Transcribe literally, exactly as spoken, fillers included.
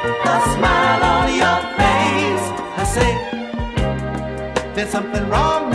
a smile on your face. I say, there's something wrong